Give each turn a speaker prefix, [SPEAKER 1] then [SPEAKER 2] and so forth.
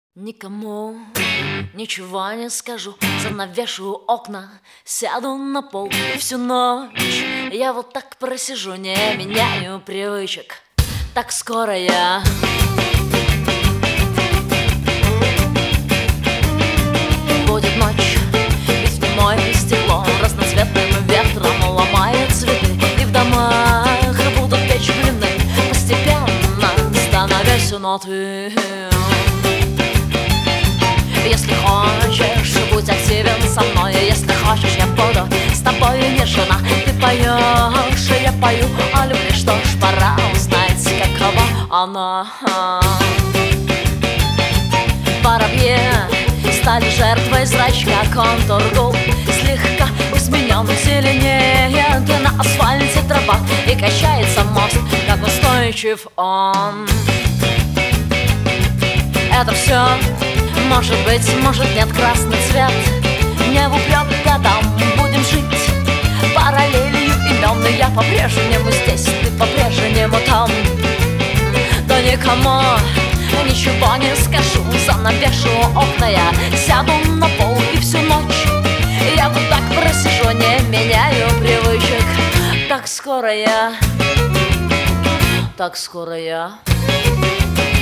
[SPEAKER 1] Никому ничего не скажу, занавешу окна, сяду на пол и всю ночь я вот так просижу, не меняю привычек. Так скоро я будет ночь, ведь зимой стекло разноцветным ветром ломает цветы, и в домах будут печь блины, постепенно становясь на ты. Если хочешь, будь активен со мной. Если хочешь, я буду с тобой нежна. Ты поешь, и я пою о любви. Что ж, пора узнать, какова она. Воробьи стали жертвой зрачка, контур губ слегка изменен, зеленеет на асфальте трава, и качается мост, как устойчив он. Это все может быть, может нет, красный цвет не в упрек годам. Будем жить параллелью имен, и я по-прежнему здесь, ты по-прежнему там. Да никому ничего не скажу, занавешу окна, я сяду на пол и всю ночь я вот так просижу, не меняю привычек. Так скоро я